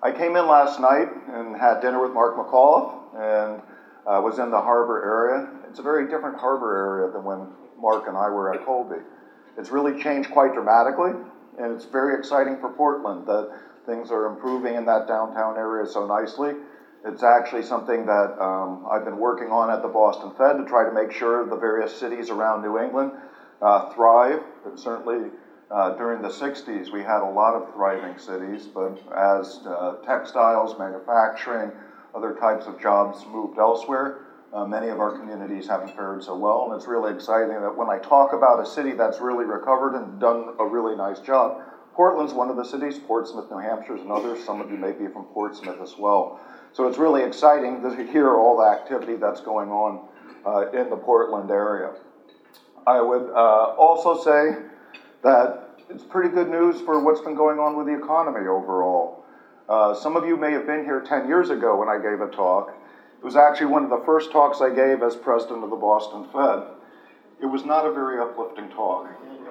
I came in last night and had dinner with Mark McAuliffe and was in the harbor area. It's a very different harbor area than when Mark and I were at Colby. It's really changed quite dramatically, and it's very exciting for Portland that things are improving in that downtown area so nicely. It's actually something that I've been working on at the Boston Fed to try to make sure the various cities around New England thrive. And certainly during the 60s, we had a lot of thriving cities, but as textiles, manufacturing, other types of jobs moved elsewhere, many of our communities haven't fared so well, and it's really exciting that when I talk about a city that's really recovered and done a really nice job, Portland's one of the cities, Portsmouth, New Hampshire is another, some of you may be from Portsmouth as well. So it's really exciting to hear all the activity that's going on in the Portland area. I would also say that it's pretty good news for what's been going on with the economy overall. Some of you may have been here 10 years ago when I gave a talk. It was actually one of the first talks I gave as president of the Boston Fed. It was not a very uplifting talk.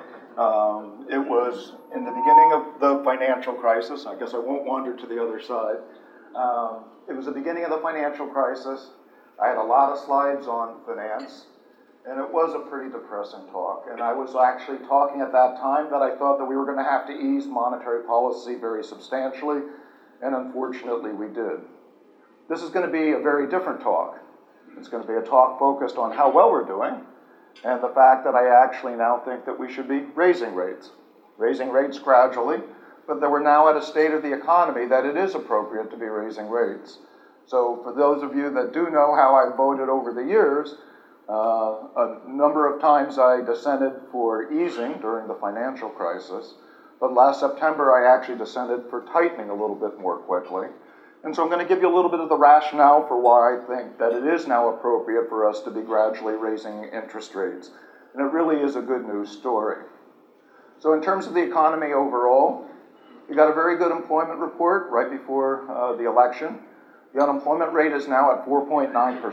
It was in the beginning of the financial crisis. I guess I won't wander to the other side. It was the beginning of the financial crisis. I had a lot of slides on finance, and it was a pretty depressing talk. And I was actually talking at that time that I thought that we were going to have to ease monetary policy very substantially, and unfortunately we did. This is going to be a very different talk. It's going to be a talk focused on how well we're doing, and the fact that I actually now think that we should be raising rates gradually, but that we're now at a state of the economy that it is appropriate to be raising rates. So for those of you that do know how I voted over the years, a number of times I dissented for easing during the financial crisis, but last September I actually dissented for tightening a little bit more quickly. And so I'm going to give you a little bit of the rationale for why I think that it is now appropriate for us to be gradually raising interest rates. And it really is a good news story. So in terms of the economy overall, we got a very good employment report right before the election. The unemployment rate is now at 4.9%.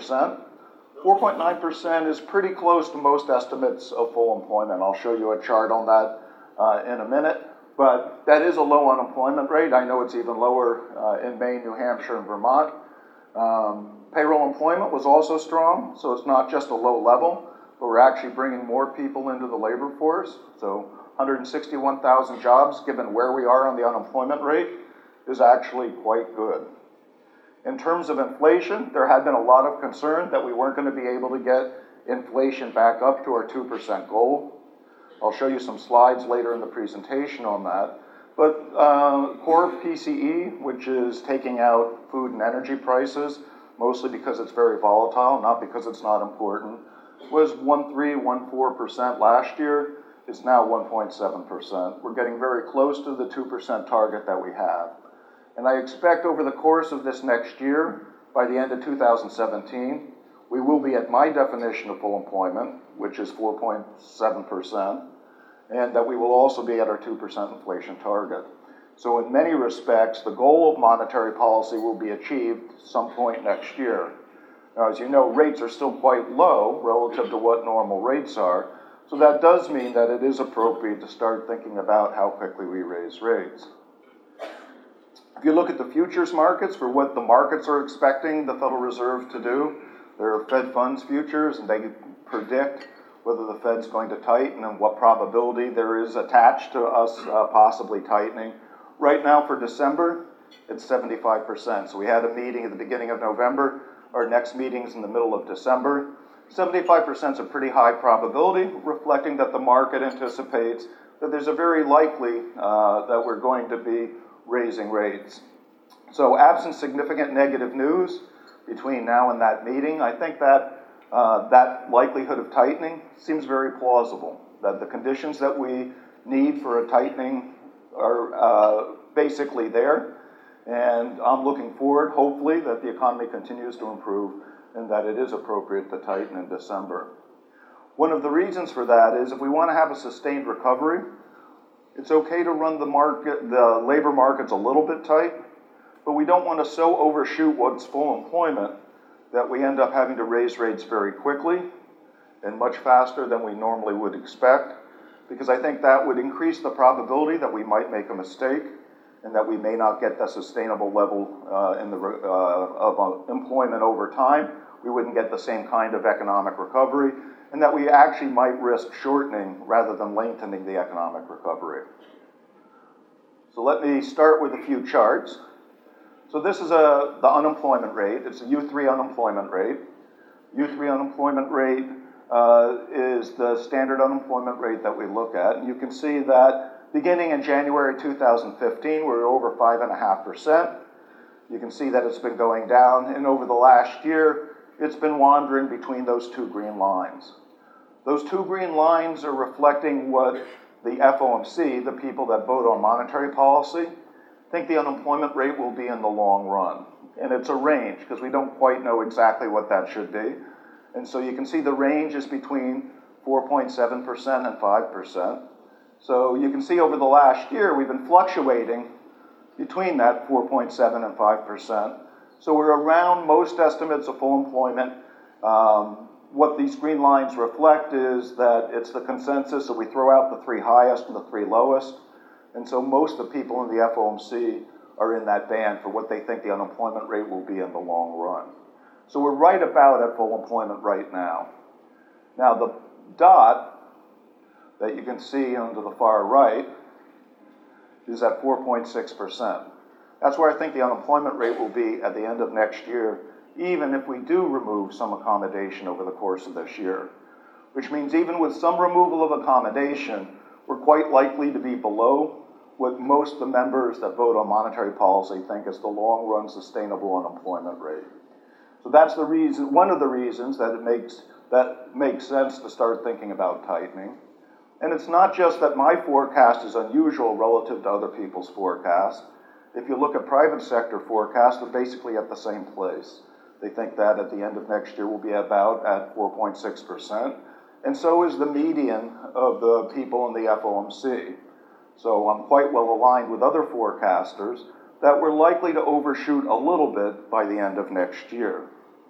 4.9% is pretty close to most estimates of full employment. I'll show you a chart on that in a minute. But that is a low unemployment rate. I know it's even lower in Maine, New Hampshire, and Vermont. Payroll employment was also strong, so it's not just a low level, but we're actually bringing more people into the labor force. So 161,000 jobs, given where we are on the unemployment rate, is actually quite good. In terms of inflation, there had been a lot of concern that we weren't going to be able to get inflation back up to our 2% goal. I'll show you some slides later in the presentation on that. But core PCE, which is taking out food and energy prices, mostly because it's very volatile, not because it's not important, was 1.14% last year. It's now 1.7%. We're getting very close to the 2% target that we have. And I expect over the course of this next year, by the end of 2017, we will be at my definition of full employment, which is 4.7%, and that we will also be at our 2% inflation target. So in many respects, the goal of monetary policy will be achieved some point next year. Now, as you know, rates are still quite low relative to what normal rates are, so that does mean that it is appropriate to start thinking about how quickly we raise rates. If you look at the futures markets for what the markets are expecting the Federal Reserve to do, there are Fed funds futures, and they predict whether the Fed's going to tighten and what probability there is attached to us possibly tightening. Right now for December, it's 75%. So we had a meeting at the beginning of November. Our next meeting's in the middle of December. 75% is a pretty high probability, reflecting that the market anticipates that there's a very likely that we're going to be raising rates. So absent significant negative news between now and that meeting, I think that that likelihood of tightening seems very plausible, that the conditions that we need for a tightening are basically there. And I'm looking forward, hopefully, that the economy continues to improve and that it is appropriate to tighten in December. One of the reasons for that is if we want to have a sustained recovery, it's okay to run the labor markets a little bit tight, but we don't want to so overshoot what's full employment that we end up having to raise rates very quickly and much faster than we normally would expect, because I think that would increase the probability that we might make a mistake and that we may not get the sustainable level of employment over time. We wouldn't get the same kind of economic recovery, and that we actually might risk shortening rather than lengthening the economic recovery. So let me start with a few charts. So this is the unemployment rate. It's a U3 unemployment rate. U3 unemployment rate is the standard unemployment rate that we look at. And you can see that beginning in January 2015, we were over 5.5%. You can see that it's been going down, and over the last year, it's been wandering between those two green lines. Those two green lines are reflecting what the FOMC, the people that vote on monetary policy, think the unemployment rate will be in the long run. And it's a range, because we don't quite know exactly what that should be. And so you can see the range is between 4.7% and 5%. So you can see over the last year, we've been fluctuating between that 4.7 and 5%. So we're around most estimates of full employment. What these green lines reflect is that it's the consensus, so we throw out the three highest and the three lowest. And so most of the people in the FOMC are in that band for what they think the unemployment rate will be in the long run. So we're right about at full employment right now. Now the dot that you can see on to the far right is at 4.6%. That's where I think the unemployment rate will be at the end of next year, even if we do remove some accommodation over the course of this year. Which means even with some removal of accommodation, we're quite likely to be below what most of the members that vote on monetary policy think is the long-run sustainable unemployment rate. So that's the reason, one of the reasons that it makes sense to start thinking about tightening. And it's not just that my forecast is unusual relative to other people's forecasts. If you look at private sector forecasts, they're basically at the same place. They think that at the end of next year we'll be about at 4.6%. And so is the median of the people in the FOMC. So I'm quite well aligned with other forecasters that we're likely to overshoot a little bit by the end of next year.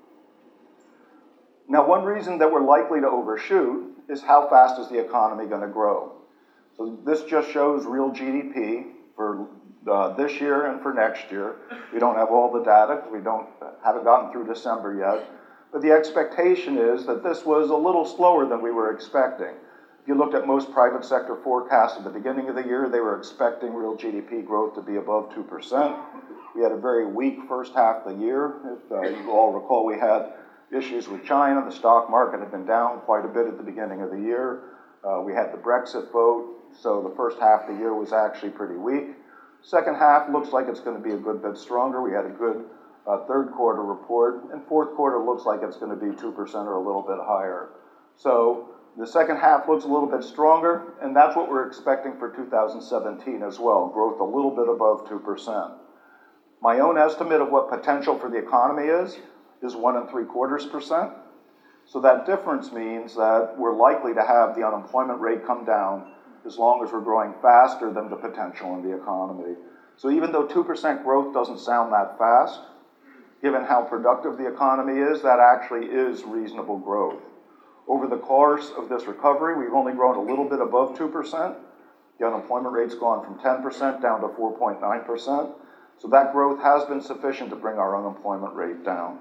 Now, one reason that we're likely to overshoot is how fast is the economy going to grow. So this just shows real GDP for this year and for next year. We don't have all the data because we haven't gotten through December yet. But the expectation is that this was a little slower than we were expecting. If you looked at most private sector forecasts at the beginning of the year, they were expecting real GDP growth to be above 2%. We had a very weak first half of the year. If you all recall, we had issues with China. The stock market had been down quite a bit at the beginning of the year. We had the Brexit vote, so the first half of the year was actually pretty weak. Second half looks like it's going to be a good bit stronger. We had a good third quarter report, and fourth quarter looks like it's going to be 2% or a little bit higher. So the second half looks a little bit stronger, and that's what we're expecting for 2017 as well, growth a little bit above 2%. My own estimate of what potential for the economy is 1.75%. So that difference means that we're likely to have the unemployment rate come down as long as we're growing faster than the potential in the economy. So even though 2% growth doesn't sound that fast, given how productive the economy is, that actually is reasonable growth. Over the course of this recovery, we've only grown a little bit above 2%. The unemployment rate's gone from 10% down to 4.9%. So that growth has been sufficient to bring our unemployment rate down.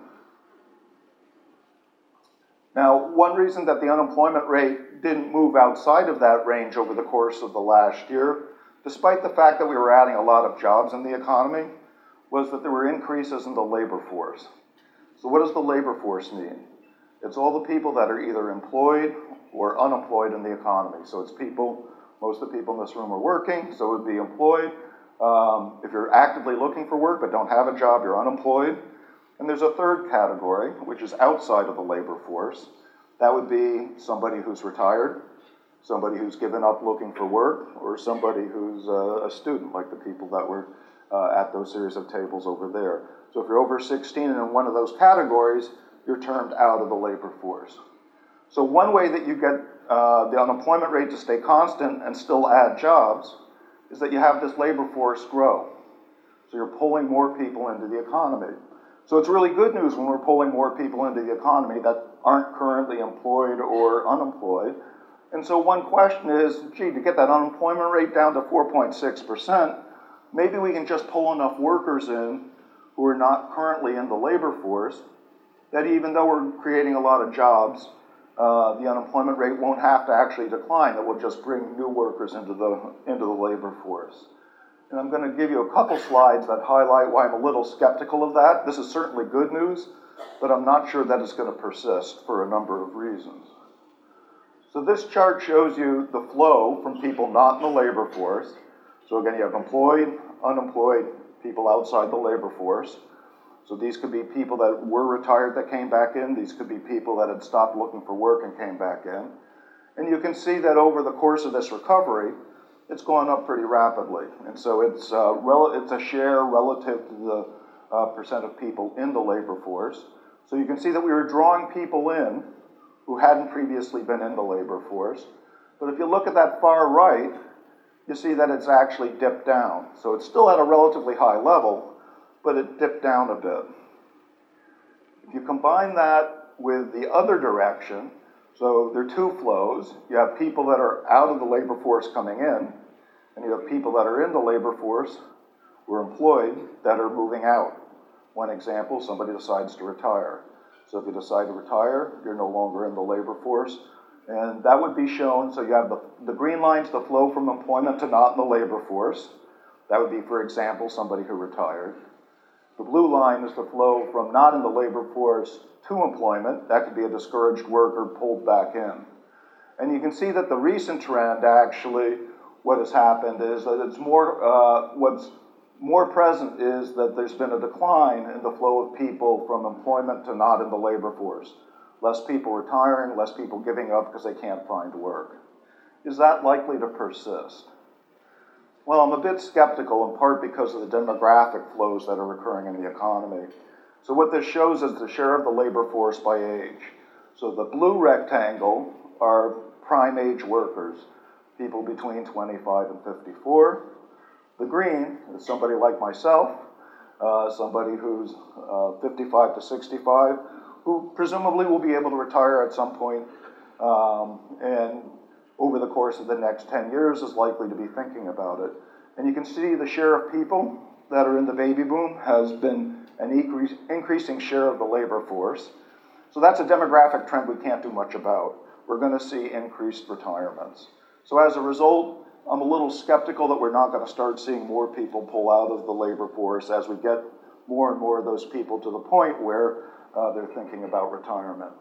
Now, one reason that the unemployment rate didn't move outside of that range over the course of the last year, despite the fact that we were adding a lot of jobs in the economy, was that there were increases in the labor force. So what does the labor force mean? It's all the people that are either employed or unemployed in the economy. So it's people, most of the people in this room are working, so it would be employed. If you're actively looking for work but don't have a job, you're unemployed. And there's a third category, which is outside of the labor force. That would be somebody who's retired, somebody who's given up looking for work, or somebody who's a student, like the people that were at those series of tables over there. So if you're over 16 and in one of those categories, you're termed out of the labor force. So one way that you get the unemployment rate to stay constant and still add jobs is that you have this labor force grow. So you're pulling more people into the economy. So it's really good news when we're pulling more people into the economy that aren't currently employed or unemployed. And so one question is, gee, to get that unemployment rate down to 4.6%, maybe we can just pull enough workers in who are not currently in the labor force that even though we're creating a lot of jobs, the unemployment rate won't have to actually decline. That will just bring new workers into the labor force. And I'm going to give you a couple slides that highlight why I'm a little skeptical of that. This is certainly good news, but I'm not sure that it's going to persist for a number of reasons. So this chart shows you the flow from people not in the labor force. So again, you have employed, unemployed, people outside the labor force. So these could be people that were retired that came back in. These could be people that had stopped looking for work and came back in. And you can see that over the course of this recovery, it's gone up pretty rapidly. And so it's a share relative to the percent of people in the labor force. So you can see that we were drawing people in who hadn't previously been in the labor force. But if you look at that far right, you see that it's actually dipped down. So it's still at a relatively high level, but it dipped down a bit. If you combine that with the other direction, so there are two flows. You have people that are out of the labor force coming in, and you have people that are in the labor force who are employed that are moving out. One example, somebody decides to retire. So if you decide to retire, you're no longer in the labor force. And that would be shown, so you have the green line's the flow from employment to not in the labor force. That would be, for example, somebody who retired. The blue line is the flow from not in the labor force to employment. That could be a discouraged worker pulled back in. And you can see that the recent trend, actually, what has happened is that it's more, what's more present is that there's been a decline in the flow of people from employment to not in the labor force. Less people retiring, less people giving up because they can't find work. Is that likely to persist? Well, I'm a bit skeptical, in part because of the demographic flows that are occurring in the economy. So what this shows is the share of the labor force by age. So the blue rectangle are prime age workers, people between 25 and 54. The green is somebody like myself, somebody who's 55 to 65, who presumably will be able to retire at some point, and over the course of the next 10 years is likely to be thinking about it. And you can see the share of people that are in the baby boom has been an increasing share of the labor force. So that's a demographic trend we can't do much about. We're going to see increased retirements. So as a result, I'm a little skeptical that we're not going to start seeing more people pull out of the labor force as we get more and more of those people to the point where they're thinking about retirement.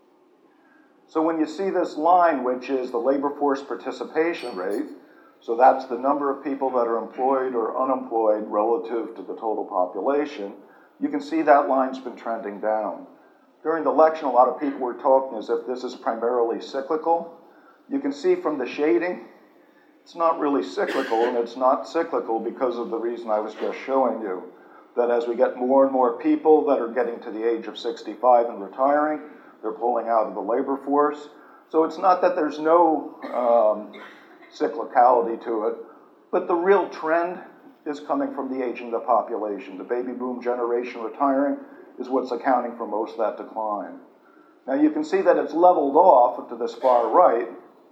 So when you see this line, which is the labor force participation rate, so that's the number of people that are employed or unemployed relative to the total population, you can see that line's been trending down. During the election, a lot of people were talking as if this is primarily cyclical. You can see from the shading, it's not really cyclical, and it's not cyclical because of the reason I was just showing you, that as we get more and more people that are getting to the age of 65 and retiring, they're pulling out of the labor force. So it's not that there's no cyclicality to it, but the real trend is coming from the aging of the population. The baby boom generation retiring is what's accounting for most of that decline. Now you can see that it's leveled off to this far right,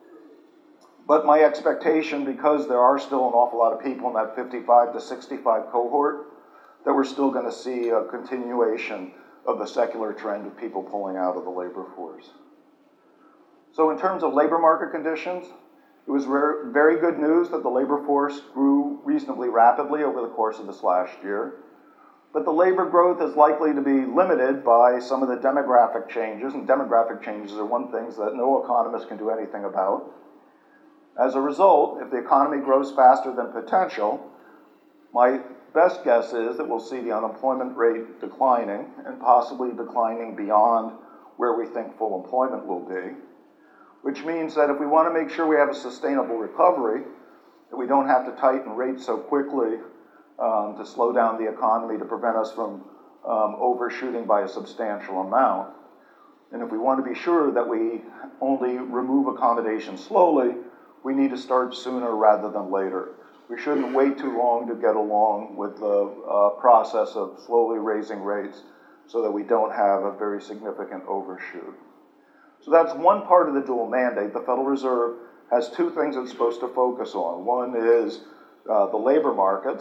but my expectation, because there are still an awful lot of people in that 55 to 65 cohort, that we're still going to see a continuation of the secular trend of people pulling out of the labor force. So in terms of labor market conditions, it was very good news that the labor force grew reasonably rapidly over the course of this last year. But the labor growth is likely to be limited by some of the demographic changes, and demographic changes are one thing that no economist can do anything about. As a result, if the economy grows faster than potential, my best guess is that we'll see the unemployment rate declining, and possibly declining beyond where we think full employment will be, which means that if we want to make sure we have a sustainable recovery, that we don't have to tighten rates so quickly to slow down the economy to prevent us from overshooting by a substantial amount. And if we want to be sure that we only remove accommodations slowly, we need to start sooner rather than later. We shouldn't wait too long to get along with the process of slowly raising rates so that we don't have a very significant overshoot. So that's one part of the dual mandate. The Federal Reserve has two things it's supposed to focus on. One is the labor markets,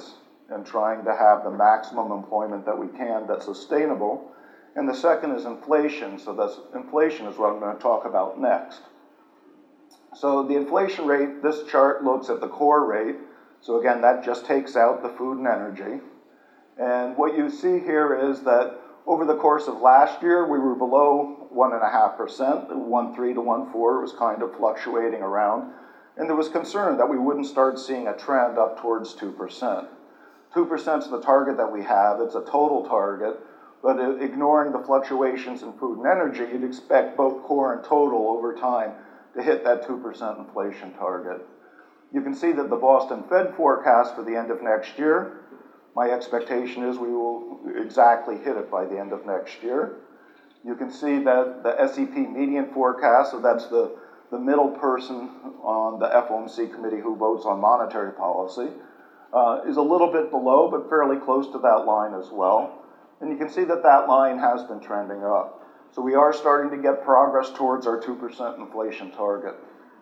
and trying to have the maximum employment that we can that's sustainable. And the second is inflation. So that's inflation is what I'm going to talk about next. So the inflation rate, this chart looks at the core rate. So again, that just takes out the food and energy. And what you see here is that over the course of last year, we were below 1.5%, 1.3 to 1.4. It was kind of fluctuating around. And there was concern that we wouldn't start seeing a trend up towards 2%. 2% is the target that we have. It's a total target. But ignoring the fluctuations in food and energy, you'd expect both core and total over time to hit that 2% inflation target. You can see that the Boston Fed forecast for the end of next year, my expectation is we will exactly hit it by the end of next year. You can see that the SEP median forecast, so that's the middle person on the FOMC committee who votes on monetary policy, is a little bit below, but fairly close to that line as well. And you can see that that line has been trending up. So we are starting to get progress towards our 2% inflation target.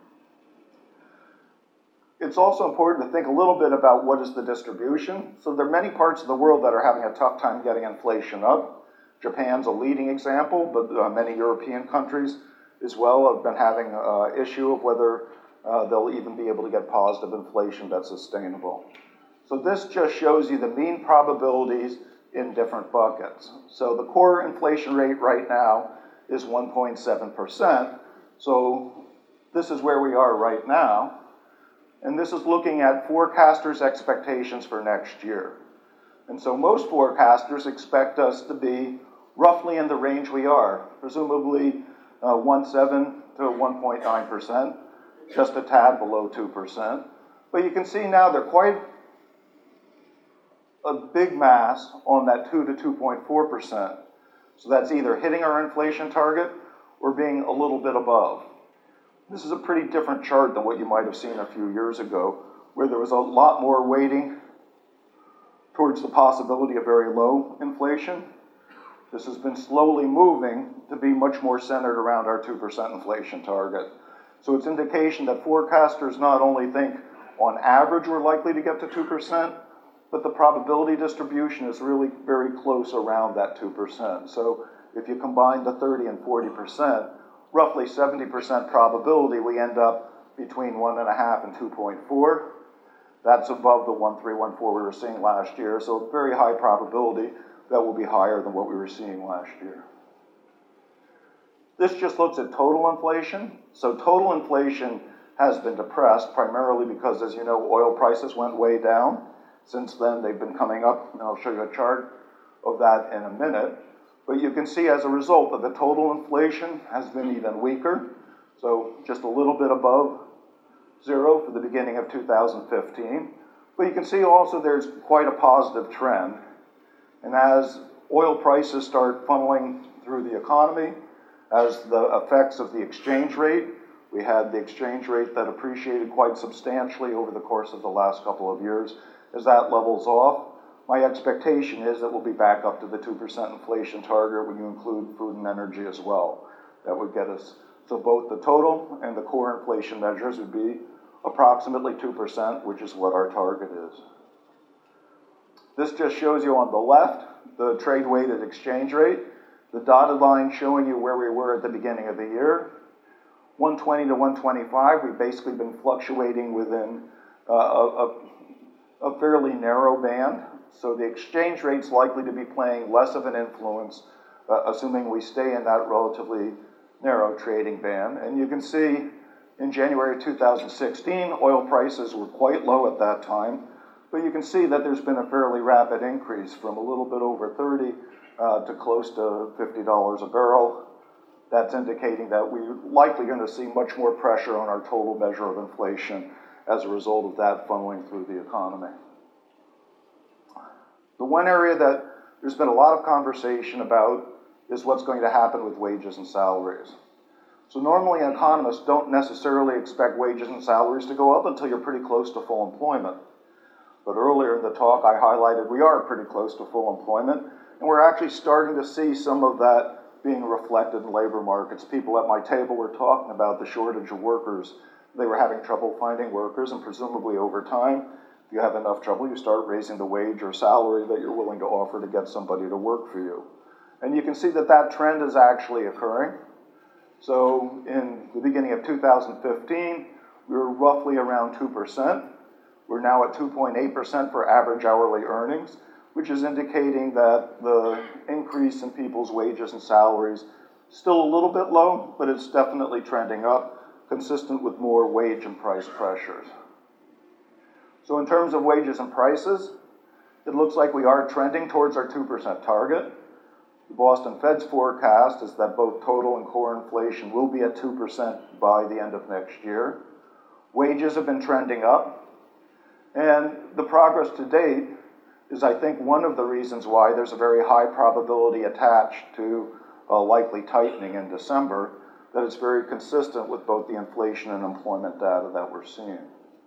It's also important to think a little bit about what is the distribution. So there are many parts of the world that are having a tough time getting inflation up. Japan's a leading example, but many European countries as well have been having an issue of whether they'll even be able to get positive inflation that's sustainable. So this just shows you the mean probabilities in different buckets. So the core inflation rate right now is 1.7%. So this is where we are right now. And this is looking at forecasters' expectations for next year. And so most forecasters expect us to be roughly in the range we are, presumably 1.7 to 1.9%, just a tad below 2%. But you can see now they're quite a big mass on that 2 to 2.4%. So that's either hitting our inflation target or being a little bit above. This is a pretty different chart than what you might have seen a few years ago, where there was a lot more weighting towards the possibility of very low inflation. This has been slowly moving to be much more centered around our 2% inflation target. So it's indication that forecasters not only think on average we're likely to get to 2%, but the probability distribution is really very close around that 2%. So if you combine the 30 and 40%, roughly 70% probability we end up between 1.5 and 2.4. That's above the 1.3, 1.4 we were seeing last year. So very high probability that will be higher than what we were seeing last year. This just looks at total inflation. So total inflation has been depressed primarily because, as you know, oil prices went way down. Since then, they've been coming up, and I'll show you a chart of that in a minute. But you can see as a result that the total inflation has been even weaker. So just a little bit above zero for the beginning of 2015. But you can see also there's quite a positive trend. And as oil prices start funneling through the economy, as the effects of the exchange rate, we had the exchange rate that appreciated quite substantially over the course of the last couple of years. As that levels off, my expectation is that we'll be back up to the 2% inflation target when you include food and energy as well. That would get us, so both the total and the core inflation measures would be approximately 2%, which is what our target is. This just shows you on the left the trade-weighted exchange rate, the dotted line showing you where we were at the beginning of the year. 120 to 125, we've basically been fluctuating within a fairly narrow band. So the exchange rate's likely to be playing less of an influence, assuming we stay in that relatively narrow trading band. And you can see in January 2016, oil prices were quite low at that time. But you can see that there's been a fairly rapid increase from a little bit over 30 to close to $50 a barrel. That's indicating that we're likely going to see much more pressure on our total measure of inflation as a result of that funneling through the economy. The one area that there's been a lot of conversation about is what's going to happen with wages and salaries. So normally economists don't necessarily expect wages and salaries to go up until you're pretty close to full employment. But earlier in the talk I highlighted we are pretty close to full employment, and we're actually starting to see some of that being reflected in labor markets. People at my table were talking about the shortage of workers. They were having trouble finding workers, and presumably over time, If you have enough trouble, you start raising the wage or salary that you're willing to offer to get somebody to work for you. And you can see that that trend is actually occurring. So in the beginning of 2015, we were roughly around 2%. We're now at 2.8% for average hourly earnings, which is indicating that the increase in people's wages and salaries is still a little bit low, but it's definitely trending up, consistent with more wage and price pressures. So in terms of wages and prices, it looks like we are trending towards our 2% target. The Boston Fed's forecast is that both total and core inflation will be at 2% by the end of next year. Wages have been trending up, and the progress to date is, I think, one of the reasons why there's a very high probability attached to a likely tightening in December, that it's very consistent with both the inflation and employment data that we're seeing.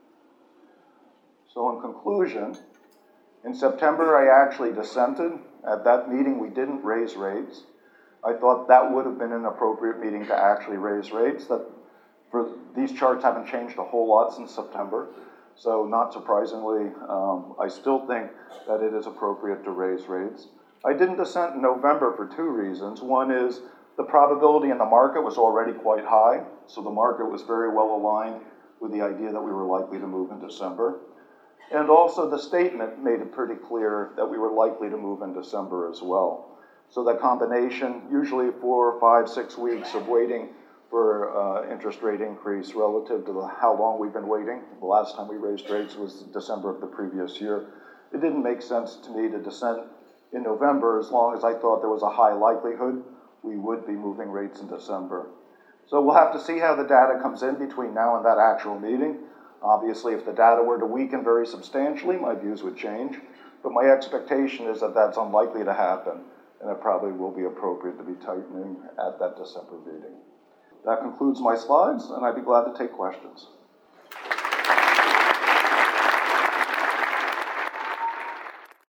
So in conclusion, in September, I actually dissented. At that meeting, we didn't raise rates. I thought that would have been an appropriate meeting to actually raise rates. These charts haven't changed a whole lot since September. So not surprisingly, I still think that it is appropriate to raise rates. I didn't dissent in November for two reasons. One is the probability in the market was already quite high. So the market was very well aligned with the idea that we were likely to move in December. And also the statement made it pretty clear that we were likely to move in December as well. So that combination, usually 4, 5, 6 weeks of waiting for interest rate increase relative to how long we've been waiting. The last time we raised rates was December of the previous year. It didn't make sense to me to dissent in November as long as I thought there was a high likelihood we would be moving rates in December. So we'll have to see how the data comes in between now and that actual meeting. Obviously, if the data were to weaken very substantially, my views would change. But my expectation is that that's unlikely to happen, and it probably will be appropriate to be tightening at that December meeting. That concludes my slides, and I'd be glad to take questions.